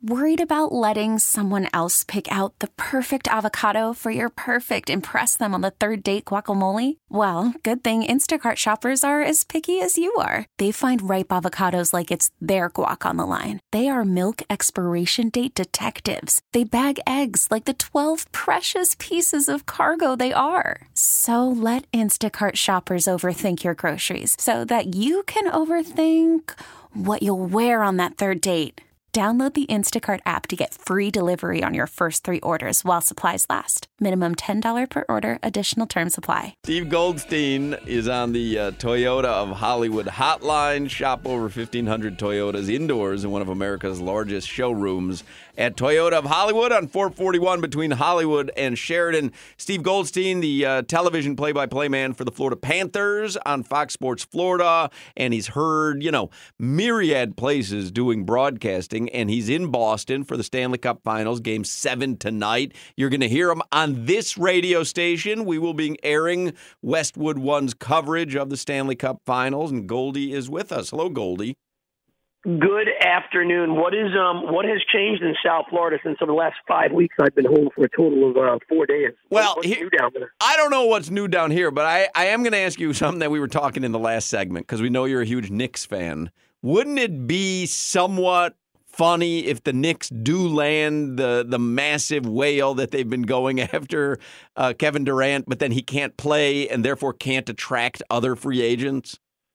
Worried about letting someone else pick out the perfect avocado for your perfect impress them on the third date guacamole? Well, good thing Instacart shoppers are as picky as you are. They find ripe avocados like it's their guac on the line. They are milk expiration date detectives. They bag eggs like the 12 precious pieces of cargo they are. So let Instacart shoppers overthink your groceries so that you can overthink what you'll wear on that third date. Download the Instacart app to get free delivery on your first 3 orders while supplies last. Minimum $10 per order. Additional terms apply. Steve Goldstein is on the Toyota of Hollywood hotline. Shop over 1,500 Toyotas indoors in one of America's largest showrooms at Toyota of Hollywood on 441 between Hollywood and Sheridan. Steve Goldstein, the television play-by-play man for the Florida Panthers on Fox Sports Florida, and he's heard, myriad places doing broadcasting, and he's in Boston for the Stanley Cup Finals, Game 7 tonight. You're going to hear him on this radio station. We will be airing Westwood One's coverage of the Stanley Cup Finals, and Goldie is with us. Hello, Goldie. Good afternoon. What has changed in South Florida since over the last 5 weeks? I've been home for a total of 4 days. Well, what's new down there? I don't know what's new down here, but I am going to ask you something that we were talking in the last segment because we know you're a huge Knicks fan. Wouldn't it be somewhat funny if the Knicks do land the massive whale that they've been going after Kevin Durant, but then he can't play and therefore can't attract other free agents?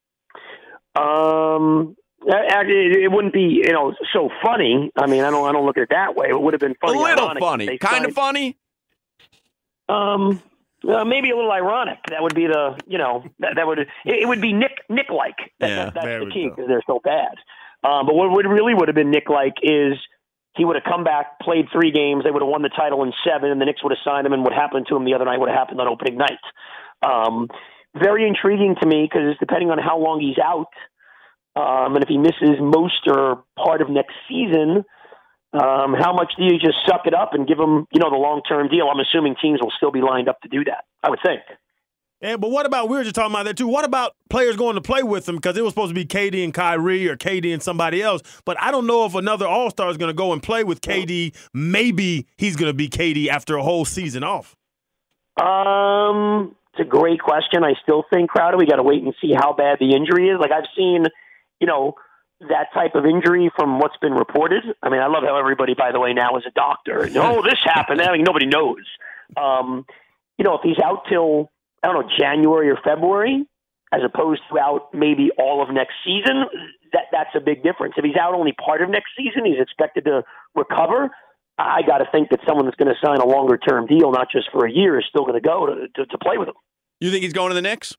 Actually, it wouldn't be, so funny. I mean, I don't look at it that way. It would have been funny. A little funny, kind of funny. Maybe a little ironic. That would be it would be Nick-like. That's the key because they're so bad. But what really would have been Nick-like is he would have come back, played 3 games, they would have won the title in 7, and the Knicks would have signed him, and what happened to him the other night would have happened on opening night. Very intriguing to me because depending on how long he's out, and if he misses most or part of next season, how much do you just suck it up and give him, the long-term deal? I'm assuming teams will still be lined up to do that, I would think. Yeah, but what about, we were just talking about that too, what about players going to play with him because it was supposed to be KD and Kyrie or KD and somebody else, but I don't know if another All-Star is going to go and play with KD. Maybe he's going to be KD after a whole season off. It's a great question. I still think, Crowder, we got to wait and see how bad the injury is. Like I've seen, that type of injury from what's been reported. I mean, I love how everybody, by the way, now is a doctor. This happened. I mean, nobody knows. If he's out till, January or February, as opposed to out maybe all of next season, that's a big difference. If he's out only part of next season, he's expected to recover. I got to think that someone that's going to sign a longer-term deal, not just for a year, is still going to go to play with him. You think he's going to the Knicks?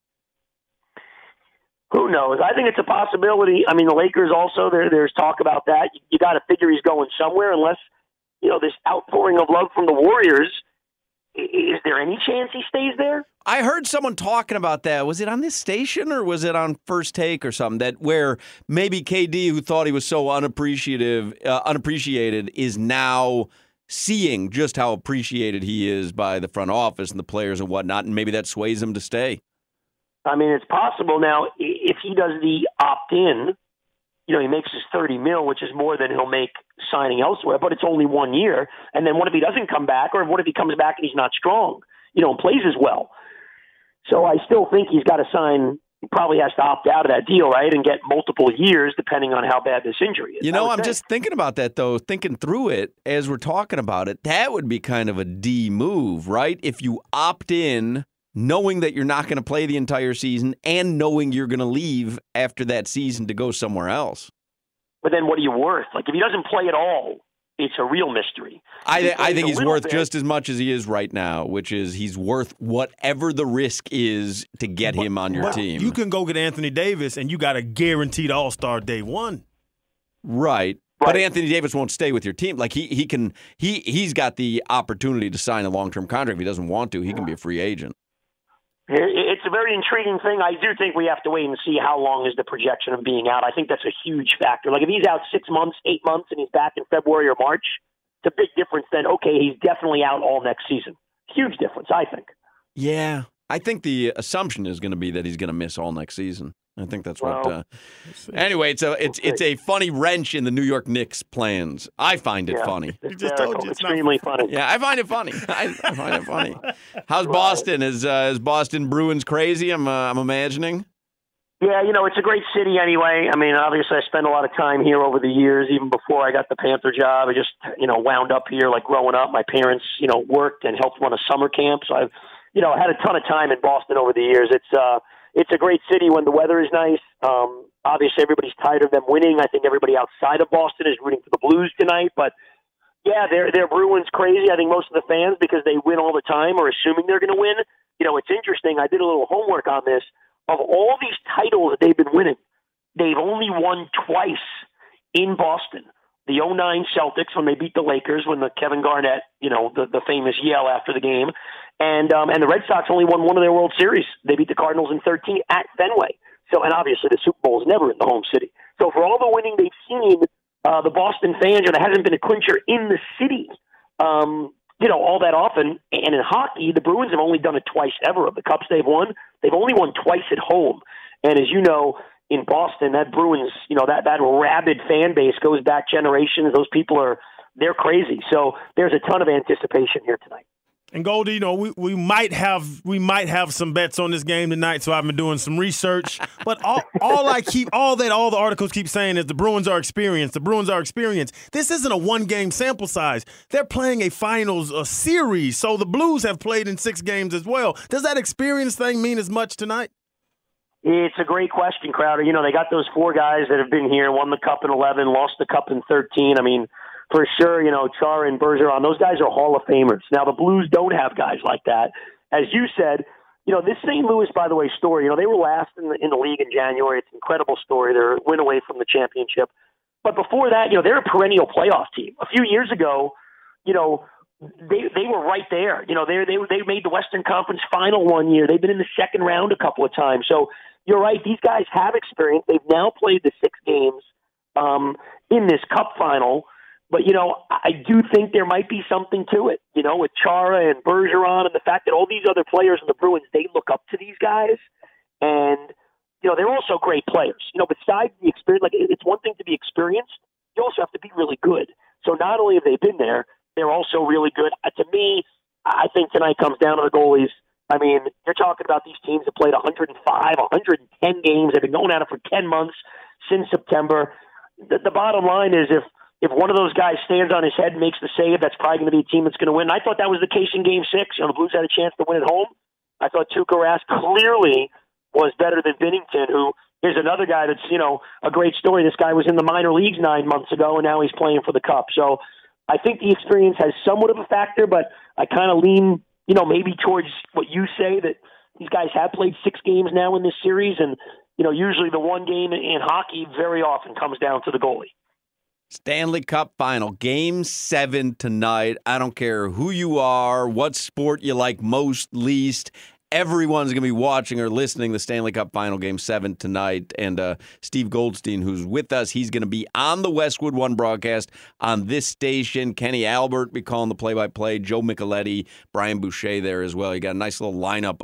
Who knows? I think it's a possibility. I mean, the Lakers also, there's talk about that. You got to figure he's going somewhere unless, this outpouring of love from the Warriors. Is there any chance he stays there? I heard someone talking about that. Was it on this station or was it on First Take or something? That where maybe KD, who thought he was so unappreciated, is now seeing just how appreciated he is by the front office and the players and whatnot, and maybe that sways him to stay. I mean, it's possible. Now, if he does the opt-in, he makes his $30 million, which is more than he'll make signing elsewhere, but it's only 1 year. And then what if he doesn't come back, or what if he comes back and he's not strong, and plays as well? So I still think he's got to sign. He probably has to opt out of that deal, right, and get multiple years depending on how bad this injury is. I'm just thinking about that, though, thinking through it as we're talking about it. That would be kind of a D move, right? If you opt in, knowing that you're not going to play the entire season and knowing you're going to leave after that season to go somewhere else. But then what are you worth? Like, if he doesn't play at all, it's a real mystery. I think he's worth just as much as he is right now, which is he's worth whatever the risk is to get him on your team. You can go get Anthony Davis, and you got a guaranteed All-Star day one. Right. But Anthony Davis won't stay with your team. Like he's got the opportunity to sign a long-term contract. If he doesn't want to, he can be a free agent. It's a very intriguing thing. I do think we have to wait and see how long is the projection of being out. I think that's a huge factor. Like if he's out 6 months, 8 months, and he's back in February or March, it's a big difference then, okay, he's definitely out all next season. Huge difference, I think. Yeah. I think the assumption is going to be that he's going to miss all next season. I think that's what. Anyway, it's a funny wrench in the New York Knicks' plans. I find it funny. You just told you it's extremely funny. Yeah, I find it funny. I find it funny. How's Boston? Is Boston Bruins crazy? I'm imagining. Yeah, it's a great city anyway. I mean, obviously, I spent a lot of time here over the years, even before I got the Panther job. I just, wound up here like growing up. My parents, worked and helped run a summer camp. So I've, had a ton of time in Boston over the years. It's a great city when the weather is nice. Obviously, everybody's tired of them winning. I think everybody outside of Boston is rooting for the Blues tonight. But, yeah, they're Bruins crazy. I think most of the fans, because they win all the time, are assuming they're going to win. It's interesting. I did a little homework on this. Of all these titles that they've been winning, they've only won twice in Boston. The 2009 Celtics when they beat the Lakers, when the Kevin Garnett, the famous yell after the game. And the Red Sox only won one of their World Series. They beat the Cardinals in 13 at Fenway. So, and obviously the Super Bowl is never in the home city. So for all the winning they've seen, the Boston fans, there hasn't been a clincher in the city, all that often. And in hockey, the Bruins have only done it twice ever. Of the cups they've won, they've only won twice at home. And as you know, in Boston, that Bruins, that rabid fan base goes back generations. Those people they're crazy. So there's a ton of anticipation here tonight. And Goldie, we might have some bets on this game tonight, so I've been doing some research. But all the articles keep saying is the Bruins are experienced. The Bruins are experienced. This isn't a one-game sample size. They're playing a series, so the Blues have played in 6 games as well. Does that experience thing mean as much tonight? It's a great question, Crowder. They got those 4 guys that have been here, won the Cup in 11, lost the Cup in 13. I mean, for sure, Chara and Bergeron, those guys are Hall of Famers. Now, the Blues don't have guys like that. As you said, this St. Louis, by the way, story, they were last in the league in January. It's an incredible story. They're a win away from the championship. But before that, they're a perennial playoff team. A few years ago, they were right there. They made the Western Conference Final one year. They've been in the second round a couple of times. So you're right. These guys have experience. They've now played the 6 games in this Cup final. But, I do think there might be something to it, with Chara and Bergeron and the fact that all these other players in the Bruins, they look up to these guys. And, they're also great players. Besides the experience, it's one thing to be experienced. You also have to be really good. So not only have they been there, they're also really good. To me, I think tonight comes down to the goalies. I mean, you're talking about these teams that played 105, 110 games. They've been going at it for 10 months since September. The bottom line is if one of those guys stands on his head and makes the save, that's probably going to be a team that's going to win. I thought that was the case in Game 6. The Blues had a chance to win at home. I thought Tuukka Rask clearly was better than Binnington, who is another guy that's, a great story. This guy was in the minor leagues 9 months ago, and now he's playing for the Cup. So I think the experience has somewhat of a factor, but I kind of lean, maybe towards what you say, that these guys have played 6 games now in this series, and, usually the one game in hockey very often comes down to the goalie. Stanley Cup Final, Game 7 tonight. I don't care who you are, what sport you like most, least. Everyone's going to be watching or listening to the Stanley Cup Final Game 7 tonight. And Steve Goldstein, who's with us, he's going to be on the Westwood One broadcast on this station. Kenny Albert be calling the play-by-play. Joe Micheletti, Brian Boucher there as well. You got a nice little lineup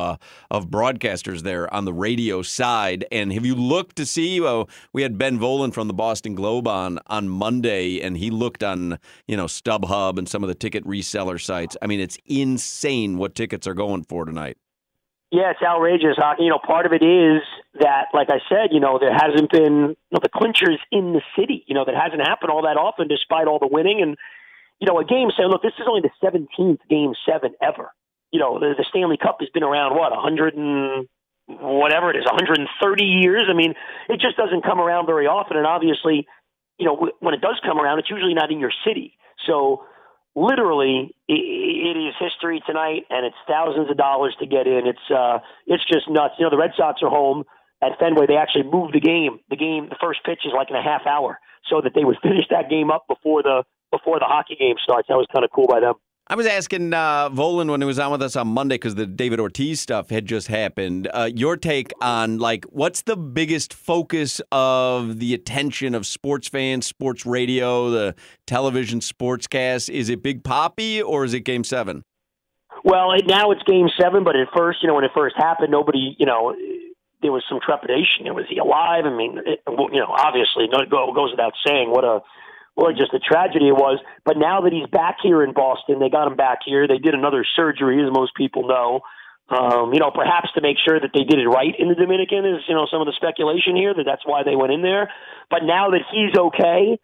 of broadcasters there on the radio side. And have you looked to see, we had Ben Volen from the Boston Globe on Monday, and he looked on, StubHub and some of the ticket reseller sites. I mean, it's insane what tickets are going for tonight. Yeah, it's outrageous, hockey. Part of it is that, like I said, there hasn't been the clinchers in the city. That hasn't happened all that often, despite all the winning. And a game 7. Look, this is only the 17th Game 7 ever. The Stanley Cup has been around 100 and whatever it is, 130 years. I mean, it just doesn't come around very often. And obviously, when it does come around, it's usually not in your city. So literally, it is history tonight, and it's thousands of dollars to get in. It's just nuts. The Red Sox are home at Fenway. They actually moved the game. The first pitch is like in a half hour, so that they would finish that game up before the hockey game starts. That was kind of cool by them. I was asking Volen when he was on with us on Monday because the David Ortiz stuff had just happened. Your take on, what's the biggest focus of the attention of sports fans, sports radio, the television sportscast? Is it Big Papi or is it Game 7? Well, now it's Game 7, but at first, when it first happened, nobody, there was some trepidation. Was he alive? I mean, obviously, it goes without saying what just a tragedy it was. But now that he's back here in Boston, they got him back here. They did another surgery, as most people know. Perhaps to make sure that they did it right in the Dominican is, some of the speculation here that's why they went in there. But now that he's okay,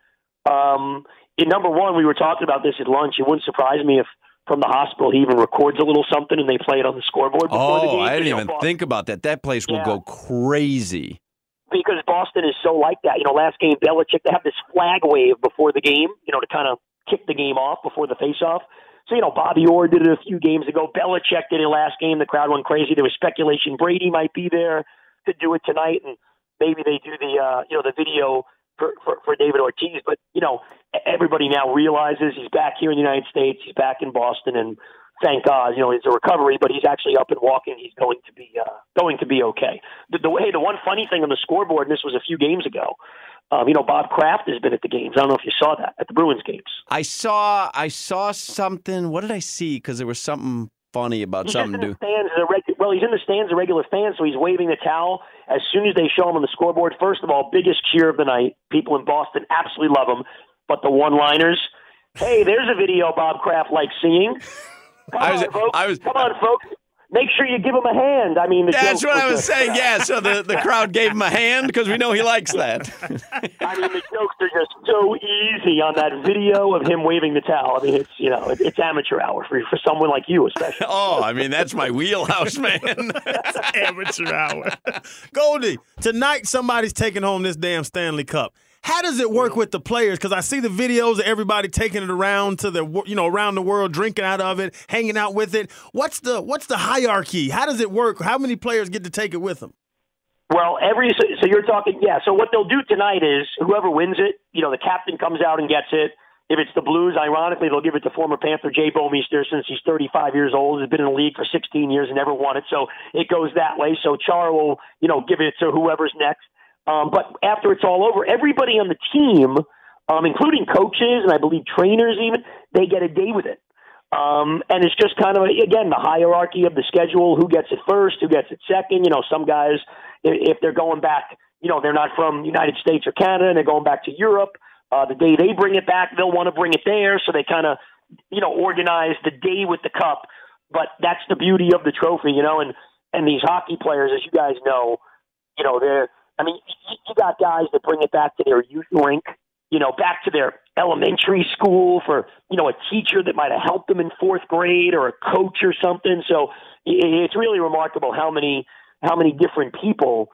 number one, we were talking about this at lunch. It wouldn't surprise me if from the hospital he even records a little something and they play it on the scoreboard before the game. I didn't even think about that. That place will go crazy. Because Boston is so like that. Last game, Belichick, they have this flag wave before the game, to kind of kick the game off before the face-off. So, Bobby Orr did it a few games ago. Belichick did it last game. The crowd went crazy. There was speculation Brady might be there to do it tonight, and maybe they do the video for David Ortiz. But, everybody now realizes he's back here in the United States. He's back in Boston, and thank God, it's a recovery, but he's actually up and walking. He's going to be okay. The one funny thing on the scoreboard, and this was a few games ago, Bob Kraft has been at the games. I don't know if you saw that at the Bruins games. I saw something. What did I see? Because there was something funny about something to do. He's in the stands, a regular fan, so he's waving the towel as soon as they show him on the scoreboard. First of all, biggest cheer of the night. People in Boston absolutely love him. But the one-liners, hey, there's a video Bob Kraft likes seeing. Come on, folks. Make sure you give him a hand. I mean, that's what I was saying. Yeah, so the crowd gave him a hand because we know he likes that. I mean, the jokes are just so easy on that video of him waving the towel. I mean, it's amateur hour for someone like you, especially. I mean, that's my wheelhouse, man. Amateur hour. Goldie, tonight somebody's taking home this damn Stanley Cup. How does it work with the players? Because I see the videos of everybody taking it around to around the world, drinking out of it, hanging out with it. What's the hierarchy? How does it work? How many players get to take it with them? Well, so you're talking, So what they'll do tonight is whoever wins it, the captain comes out and gets it. If it's the Blues, ironically, they'll give it to former Panther Jay Bouwmeester since he's 35 years old. He's been in the league for 16 years and never won it. So it goes that way. So Char will, give it to whoever's next. But after it's all over, everybody on the team, including coaches and I believe trainers even, they get a day with it. And it's just kind of, again, the hierarchy of the schedule, who gets it first, who gets it second. Some guys, if they're going back, they're not from the United States or Canada and they're going back to Europe, the day they bring it back, they'll want to bring it there. So they kind of, organize the day with the cup. But that's the beauty of the trophy, and these hockey players, as you guys know, you got guys that bring it back to their youth rink, back to their elementary school for, a teacher that might have helped them in fourth grade or a coach or something. So it's really remarkable how many different people,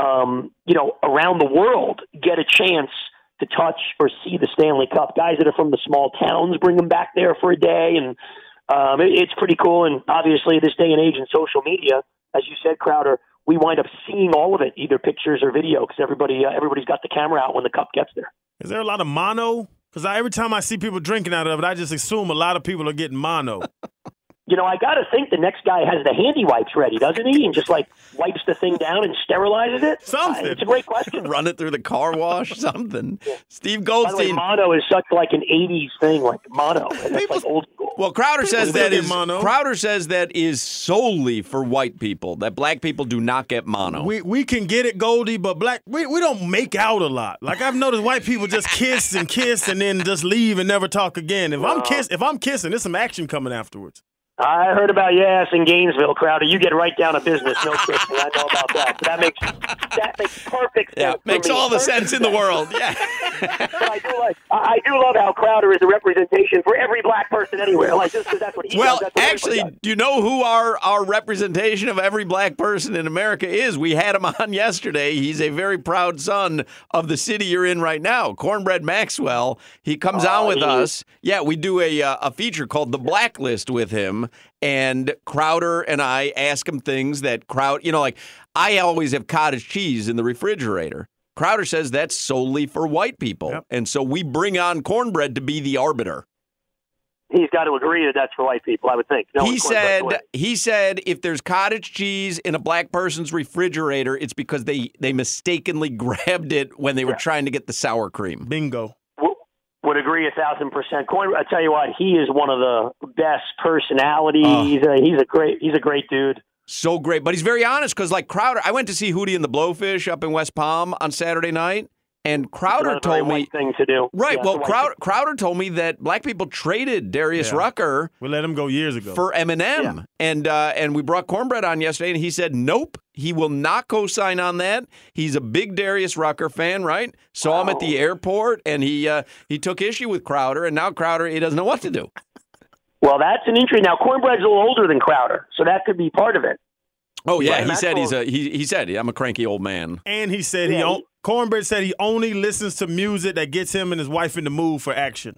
around the world get a chance to touch or see the Stanley Cup. Guys that are from the small towns bring them back there for a day. And it's pretty cool. And obviously this day and age in social media, as you said, Crowder, we wind up seeing all of it, either pictures or video, because everybody's got the camera out when the cup gets there. Is there a lot of mono? Because every time I see people drinking out of it, I just assume a lot of people are getting mono. I got to think the next guy has the handy wipes ready, doesn't he? And just wipes the thing down and sterilizes it? Something. It's a great question. Run it through the car wash, something. Yeah. Steve Goldstein. By the way, mono is such an 80s thing, like mono. That's old school. Well, Crowder says that is solely for white people, that black people do not get mono. We can get it, Goldie, but we don't make out a lot. Like I've noticed white people just kiss and then just leave and never talk again. If I'm kissing, there's some action coming afterwards. I heard about your ass in Gainesville, Crowder. You get right down to business. No kidding. I know about that. But that makes perfect sense. Yeah, makes all the sense in the world. Yeah. But I do love how Crowder is a representation for every black person anywhere. Just because that's what he does. Well, actually, do you know who our representation of every black person in America is? We had him on yesterday. He's a very proud son of the city you're in right now, Cornbread Maxwell. He comes on with us. Yeah, we do a feature called The Blacklist with him. And Crowder and I ask him things that I always have cottage cheese in the refrigerator. Crowder says that's solely for white people. Yep. And so we bring on Cornbread to be the arbiter. He's got to agree that that's for white people, I would think. He said if there's cottage cheese in a black person's refrigerator, it's because they mistakenly grabbed it when they were trying to get the sour cream. Bingo. Would agree 1,000%. I tell you what, he is one of the best personalities. He's a great dude. So great. But he's very honest because, like Crowder, I went to see Hootie and the Blowfish up in West Palm on Saturday night. And Crowder told me thing to do. Right. Yeah, well, Crowder told me that black people traded Darius Rucker. We let him go years ago for Eminem, and we brought Cornbread on yesterday, and he said nope, he will not co-sign on that. He's a big Darius Rucker fan, right? Saw him at the airport, and he took issue with Crowder, and now Crowder he doesn't know what to do. Well, that's an injury. Now Cornbread's a little older than Crowder, so that could be part of it. Oh yeah, right? He said I'm a cranky old man, and he said Cornbread said he only listens to music that gets him and his wife in the mood for action.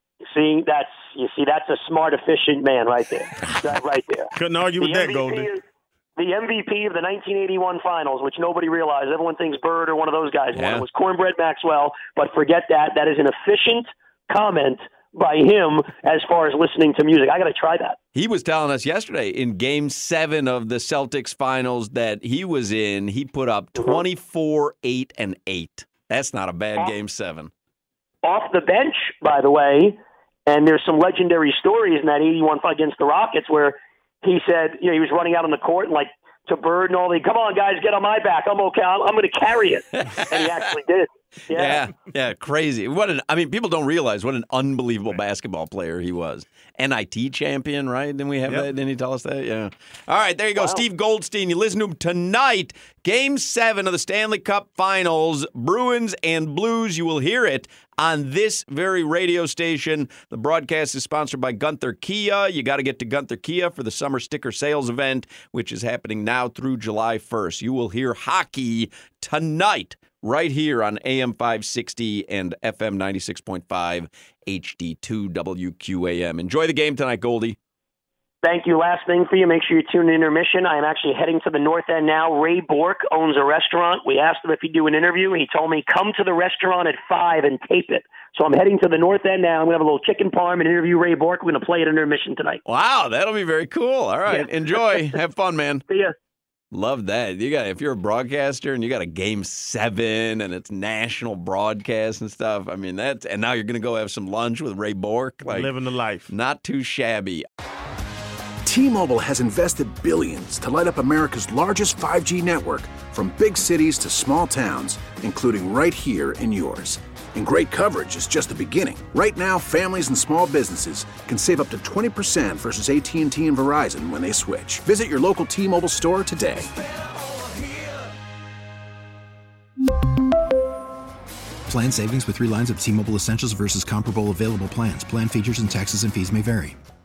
That's a smart, efficient man right there. Right there. Couldn't argue with that, Goldie. The MVP of the 1981 finals, which nobody realized. Everyone thinks Bird or one of those guys won. It was Cornbread Maxwell, but forget that. That is an efficient comment by him as far as listening to music. I got to try that. He was telling us yesterday in Game 7 of the Celtics finals that he was in, he put up 24, 8, and 8. That's not a bad Game 7. Off the bench, by the way, and there's some legendary stories in that 81 fight against the Rockets where he said, he was running out on the court and like to Bird and all the, come on, guys, get on my back. I'm okay. I'm going to carry it. And he actually did. Yeah, crazy. People don't realize what an unbelievable basketball player he was. NIT champion, right? Didn't we have that? Didn't he tell us that? Yeah. All right, there you go. Wow. Steve Goldstein. You listen to him tonight. Game 7 of the Stanley Cup Finals. Bruins and Blues. You will hear it on this very radio station. The broadcast is sponsored by Gunther Kia. You got to get to Gunther Kia for the summer sticker sales event, which is happening now through July 1st. You will hear hockey tonight right here on AM 560 and FM 96.5 HD2 WQAM. Enjoy the game tonight, Goldie. Thank you. Last thing for you, make sure you tune in intermission. I am actually heading to the North End now. Ray Bork owns a restaurant. We asked him if he'd do an interview. He told me, come to the restaurant at 5 and tape it. So I'm heading to the North End now. I'm going to have a little chicken parm and interview Ray Bork. We're going to play at intermission tonight. Wow, that'll be very cool. All right, Enjoy. Have fun, man. See ya. Love that. If you're a broadcaster and you got a Game 7 and it's national broadcast and stuff, and now you're going to go have some lunch with Ray Bork. Living the life. Not too shabby. T-Mobile has invested billions to light up America's largest 5G network, from big cities to small towns, including right here in yours. And great coverage is just the beginning. Right now, families and small businesses can save up to 20% versus AT&T and Verizon when they switch. Visit your local T-Mobile store today. Plan savings with 3 lines of T-Mobile Essentials versus comparable available plans. Plan features and taxes and fees may vary.